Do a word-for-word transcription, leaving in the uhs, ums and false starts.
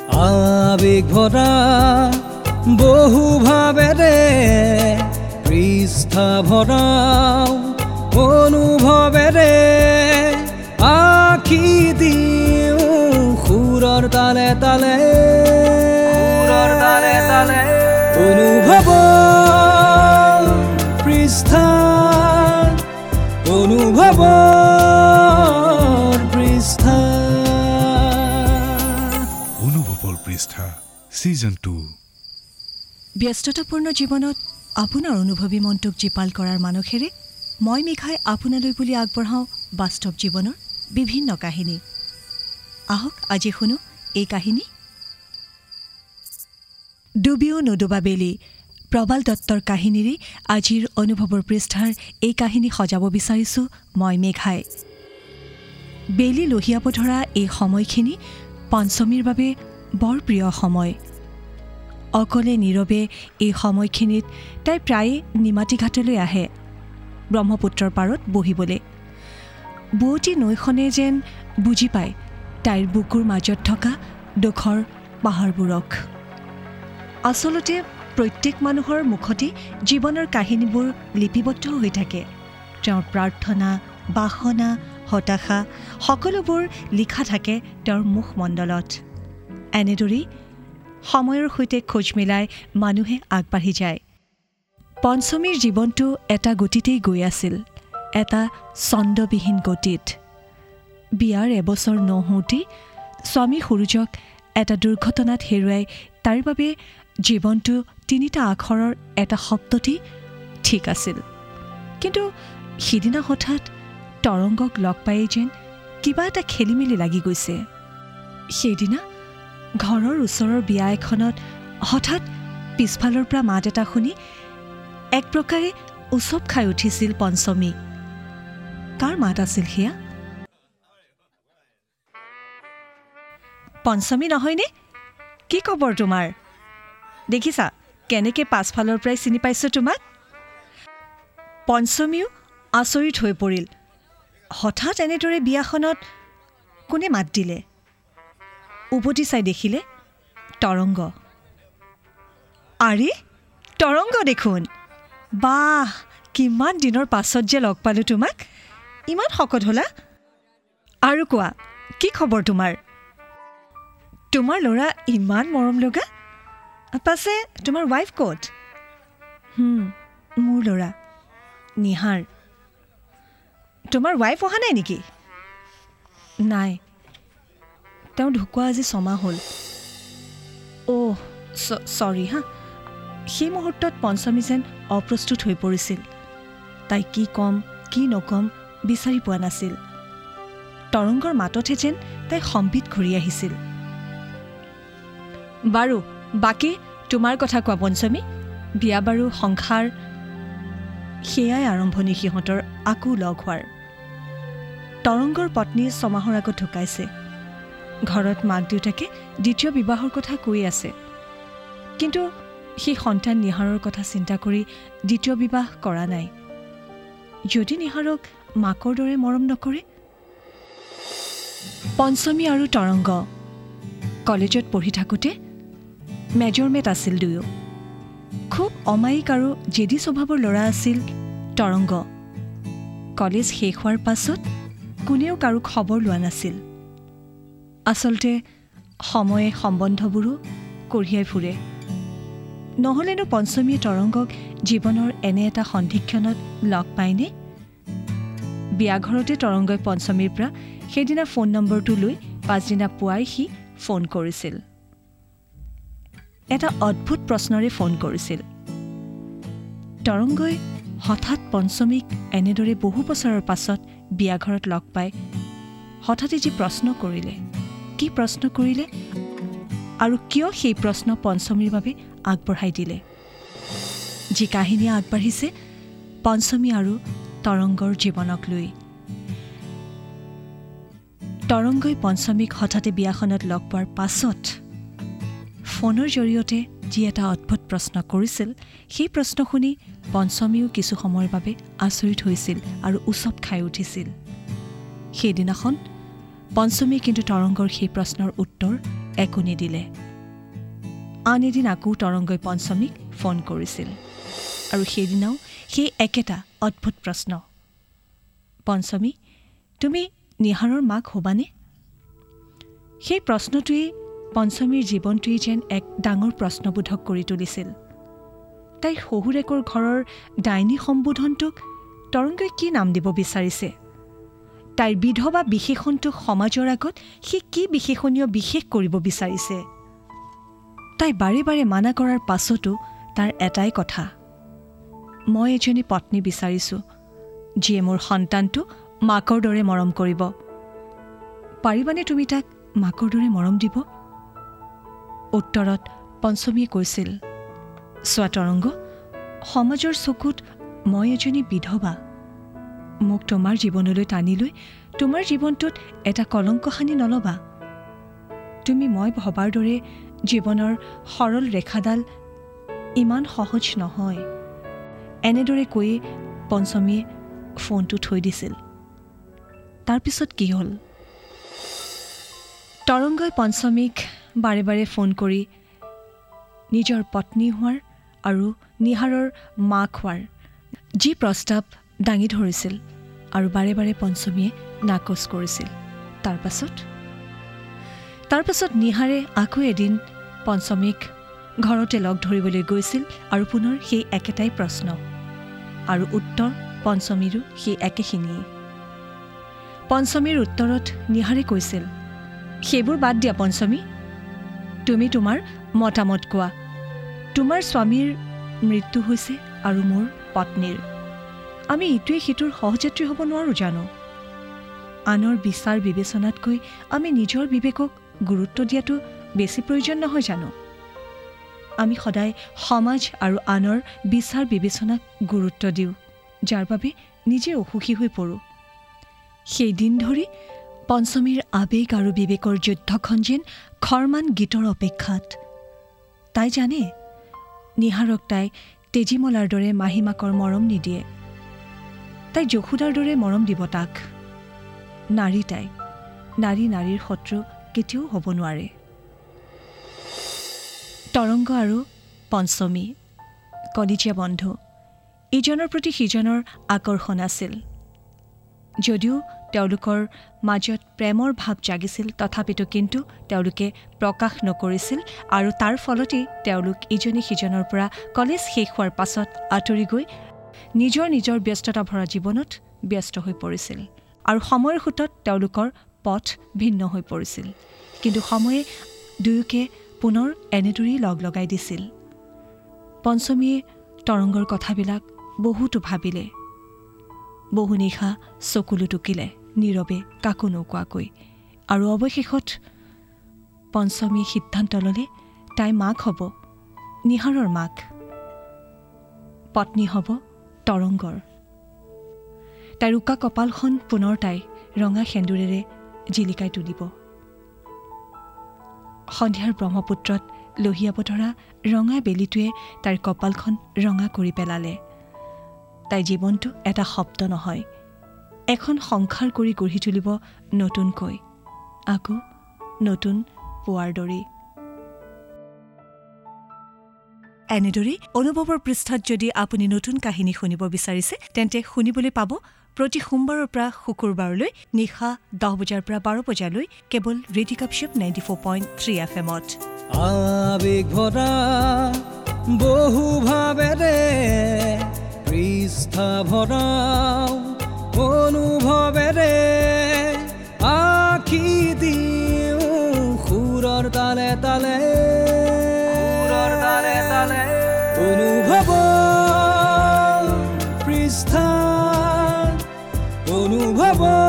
আবেগ ভরা বহু ভাবেৰে পৃষ্ঠা ভৰাও অনুভৱেৰে আখি দিওঁ সুৰৰ তালে তালে সুৰৰ তালে তালে অনুভৱ পৃষ্ঠা অনুভৱ পৃষ্ঠা অনুভৱৰ পৃষ্ঠা সিজন টু। ব্যস্ততাপূৰ্ণ জীৱনত আপোনাৰ অনুভৱী মনটোক জীপাল কৰাৰ মানসেৰে মই মেঘাই আপোনালৈ বুলি আগবঢ়াওঁ বাস্তৱ জীৱনৰ বিভিন্ন কাহিনী। আহক আজি শুনো এই কাহিনী। ডুবিও নুডুবা বেলি প্ৰবাল দত্তৰ কাহিনীৰে আজিৰ অনুভৱৰ পৃষ্ঠাৰ এই কাহিনী সজাব বিচাৰিছোঁ মই মেঘাই। বেলি লহিয়াব ধৰা এই সময়খিনি পঞ্চমীৰ বাবে বৰ প্ৰিয় সময়। অকলে নীৰৱে এই সময়খিনিত তাই প্ৰায়ে নিমাতী ঘাটলৈ আহে ব্ৰহ্মপুত্ৰৰ পাৰত বহিবলৈ। বুৱতী নৈখনে যেন বুজি পায় তাইৰ বুকুৰ মাজত থকা দুখৰ পাহাৰবোৰক। আচলতে প্ৰত্যেক মানুহৰ মুখতে জীৱনৰ কাহিনীবোৰ লিপিবদ্ধ হৈ থাকে। তেওঁৰ প্ৰাৰ্থনা, বাসনা, হতাশা সকলোবোৰ লিখা থাকে তেওঁৰ মুখমণ্ডলত। এনেদৰেই সময়ৰ সৈতে খোজ মিলাই মানুহে আগবাঢ়ি যায়। পঞ্চমীৰ জীৱনটো এটা গতিতেই গৈ আছিল, এটা ছন্দবিহীন গতিত। বিয়াৰ এবছৰ নহওঁতেই স্বামী সূৰুজক এটা দুৰ্ঘটনাত হেৰুৱাই তাইৰ বাবে জীৱনটো তিনিটা আখৰৰ এটা শব্দতেই ঠিক আছিল। কিন্তু সিদিনা হঠাৎ তৰংগক লগ পাই যেন কিবা এটা খেলি মেলি লাগি গৈছে। সেইদিনা ঘৰৰ ওচৰৰ বিয়া এখনত হঠাৎ পিছফালৰ পৰা মাত এটা শুনি এক প্ৰকাৰে উচপ খাই উঠিছিল পঞ্চমী। কাৰ মাত আছিল সেয়া? পঞ্চমী নহয়নে? কি খবৰ তোমাৰ? দেখিছা কেনেকৈ পাছফালৰ পৰাই চিনি পাইছোঁ তোমাক। পঞ্চমীও আচৰিত হৈ পৰিল। হঠাৎ এনেদৰে বিয়াখনত কোনে মাত দিলে? উভতি চাই দেখিলে তৰংগ। আৰে তৰংগ দেখোন! বাহ, কিমান দিনৰ পাছত যে লগ পালোঁ তোমাক। ইমান শকত হ'লা। আৰু কোৱা, কি খবৰ তোমাৰ? তোমাৰ ল'ৰা ইমান মৰম লগা। পাছে তোমাৰ ৱাইফ ক'ত? মোৰ ল'ৰা নিহাৰ। তোমাৰ ৱাইফ অহা নাই নেকি? নাই, তেওঁ ঢুকুৱা আজি ছমাহ হ'ল। অ' চৰি হা। সেই মুহূৰ্তত পঞ্চমী যেন অপ্ৰস্তুত হৈ পৰিছিল। তাই কি ক'ম কি নক'ম বিচাৰি পোৱা নাছিল। তৰংগৰ মাততহে যেন তাই সম্বিত ঘূৰি আহিছিল। বাৰু বাকী তোমাৰ কথা কোৱা পঞ্চমী। বিয়া বাৰু সংসাৰ সেয়াই আৰম্ভণি সিহঁতৰ আকৌ লগ হোৱাৰ। তৰংগৰ পত্নী ছমাহৰ আগত ঢুকাইছে। ঘৰত মাক দেউতাকে দ্বিতীয় বিবাহৰ কথা কৈ আছে। কিন্তু সেই সন্তান নিহাৰৰ কথা চিন্তা কৰি দ্বিতীয় বিবাহ কৰা নাই। যদি নিহাৰক মাকৰ দৰে মৰম নকৰে। পঞ্চমী আৰু তৰংগ কলেজত পঢ়ি থাকোঁতে মেজৰমেট আছিল দুয়ো। খুব অমায়িক আৰু জেদী স্বভাৱৰ ল'ৰা আছিল তৰংগ। কলেজ শেষ হোৱাৰ পাছত কোনেও কাৰো খবৰ লোৱা নাছিল। আচলতে সময়ে সম্বন্ধবোৰো কঢ়িয়াই ফুৰে। নহ'লেনো পঞ্চমীয়ে তৰংগক জীৱনৰ এনে এটা সন্ধিক্ষণত লগ পায়নে? বিয়াঘৰতে তৰংগই পঞ্চমীৰ পৰা সেইদিনা ফোন নম্বৰটো লৈ পাছদিনা পুৱাই সি ফোন কৰিছিল। এটা অদ্ভুত প্ৰশ্নৰে ফোন কৰিছিল। তৰংগই হঠাৎ পঞ্চমীক এনেদৰে বহু বছৰৰ পাছত বিয়াঘৰত লগ পাই হঠাতে যি প্ৰশ্ন কৰিলে, কি প্ৰশ্ন কৰিলে আৰু কিয় সেই প্ৰশ্ন পঞ্চমীৰ বাবে আগবঢ়াই দিলে। যি কাহিনী আগবাঢ়িছে পঞ্চমী আৰু তৰংগৰ জীৱনক লৈ। তৰংগই পঞ্চমীক হঠাতে বিয়াখনত লগ পোৱাৰ পাছত ফোনৰ জৰিয়তে যি এটা অদ্ভুত প্ৰশ্ন কৰিছিল, সেই প্ৰশ্ন শুনি পঞ্চমীও কিছু সময়ৰ বাবে আচৰিত হৈছিল আৰু উচপ খাই উঠিছিল। সেইদিনাখন পঞ্চমীয়ে কিন্তু তৰংগৰ সেই প্ৰশ্নৰ উত্তৰ একো নিদিলে। আন এদিন আকৌ তৰংগই পঞ্চমীক ফোন কৰিছিল আৰু সেইদিনাও সেই একেটা অদ্ভুত প্ৰশ্ন, পঞ্চমী তুমি নিহাৰৰ মাক হ'বানে? সেই প্ৰশ্নটোৱেই পঞ্চমীৰ জীৱনটোৱেই যেন এক ডাঙৰ প্ৰশ্নবোধক কৰি তুলিছিল। তাইৰ শহুৰেকৰ ঘৰৰ ডাইনী সম্বোধনটোক তৰংগই কি নাম দিব বিচাৰিছে? তাইৰ বিধৱা বিশেষণটোক সমাজৰ আগত সি কি বিশেষণীয় বিশেষ কৰিব বিচাৰিছে? তাই বাৰে বাৰে মানা কৰাৰ পাছতো তাৰ এটাই কথা, মই এজনী পত্নী বিচাৰিছোঁ যিয়ে মোৰ সন্তানটো মাকৰ দৰে মৰম কৰিব। পাৰিবানে তুমি তাক মাকৰ দৰে মৰম দিব? উত্তৰত পঞ্চমীয়ে কৈছিল, চোৱা তৰংগ, সমাজৰ চকুত মই এজনী বিধৱা। মোক তোমাৰ জীৱনলৈ টানি লৈ তোমাৰ জীৱনটোত এটা কলংক সানি নল'বা। তুমি মই ভবাৰ দৰে জীৱনৰ সৰল ৰেখাডাল ইমান সহজ নহয়। এনেদৰে কৈয়ে পঞ্চমীয়ে ফোনটো থৈ দিছিল। তাৰপিছত কি হ'ল? তৰংগই পঞ্চমীক বাৰে বাৰে ফোন কৰি নিজৰ পত্নী হোৱাৰ আৰু নিহাৰৰ মাক হোৱাৰ যি প্ৰস্তাৱ দাঙি ধৰিছিল আৰু বাৰে বাৰে পঞ্চমীয়ে নাকচ কৰিছিল। তাৰ পাছত তাৰ পাছত নিহাৰে আকৌ এদিন পঞ্চমীক ঘৰতে লগ ধৰিবলৈ গৈছিল আৰু পুনৰ সেই একেটাই প্ৰশ্ন আৰু উত্তৰ পঞ্চমীৰো সেই একেখিনিয়েই। পঞ্চমীৰ উত্তৰত নিহাৰে কৈছিল, সেইবোৰ বাদ দিয়া পঞ্চমী, তুমি তোমাৰ মতামত কোৱা। তোমাৰ স্বামীৰ মৃত্যু হৈছে আৰু মোৰ পত্নীৰ। আমি ইটোৱে সিটোৰ সহযাত্ৰী হ'ব নোৱাৰোঁ জানো? আনৰ বিচাৰ বিবেচনাতকৈ আমি নিজৰ বিবেকক গুৰুত্ব দিয়াটো বেছি প্ৰয়োজন নহয় জানো? আমি সদায় সমাজ আৰু আনৰ বিচাৰ বিবেচনাক গুৰুত্ব দিওঁ, যাৰ বাবে নিজে অসুখী হৈ পৰোঁ। সেইদিন ধৰি পঞ্চমীৰ আৱেগ আৰু বিবেকৰ যুদ্ধখন যেন খৰমান গীতৰ অপেক্ষাত। তাই জানে নিহাৰক তাই তেজীমলাৰ দৰে মাহীমাকৰ মৰম নিদিয়ে। তাই যশোদাৰ দৰে মৰম দিব তাক। নাৰী তাই, নাৰী নাৰীৰ শত্ৰু কেতিয়াও হ'ব নোৱাৰে। তৰংগ আৰু পঞ্চমী কলিজীয়া বন্ধু, ইজনৰ প্ৰতি সিজনৰ আকৰ্ষণ আছিল। যদিও তেওঁলোকৰ মাজত প্ৰেমৰ ভাৱ জাগিছিল, তথাপিতো কিন্তু তেওঁলোকে প্ৰকাশ নকৰিছিল আৰু তাৰ ফলতেই তেওঁলোক ইজনে সিজনৰ পৰা কলেজ শেষ হোৱাৰ পাছত আঁতৰি গৈ নিজৰ নিজৰ ব্যস্ততা ভৰা জীৱনত ব্যস্ত হৈ পৰিছিল আৰু সময়ৰ সোঁতত তেওঁলোকৰ পথ ভিন্ন হৈ পৰিছিল। কিন্তু সময়ে দুয়োকে পুনৰ এনেদৰেই লগ লগাই দিছিল। পঞ্চমীয়ে তৰংগৰ কথাবিলাক বহুতো ভাবিলে, বহু নিশা চকুলো টুকিলে নীৰৱে কাকো নোকোৱাকৈ, আৰু অৱশেষত পঞ্চমীয়ে সিদ্ধান্ত ল'লে তাই মাক হ'ব, নিহাৰৰ মাক, পত্নী হ'ব তৰংগৰ। তাইৰ উকা কপালখন পুনৰ তাই ৰঙা সেন্দুৰেৰে জিলিকাই তুলিব। সন্ধিয়াৰ ব্ৰহ্মপুত্ৰত লহিয়াব ধৰা ৰঙা বেলিটোৱে তাইৰ কপালখন ৰঙা কৰি পেলালে। তাই জীৱনটো এটা শব্দ নহয়, এখন সংসাৰ কৰি গঢ়ি তুলিব নতুনকৈ, আকৌ নতুন পুৱাৰ দৰেই। এনেদৰেই অনুভৱৰ পৃষ্ঠত যদি আপুনি নতুন কাহিনী শুনিব বিচাৰিছে, তেন্তে শুনিবলৈ পাব প্ৰতি সোমবাৰৰ পৰা শুকুৰবাৰলৈ নিশা দহ বজাৰ পৰা বাৰ বজালৈ কেৱল ৰেডিঅ' কাপশ্বপ ninety four point three F এমত। আবেগ ভৰা বহু ভাৱেৰে পৃষ্ঠা ভৰাও অনুভৱেৰে আখি দিওঁ সুৰৰ তালে তালে সুৰৰ তালে তালে অনুভৱ পৃষ্ঠা অনুভৱ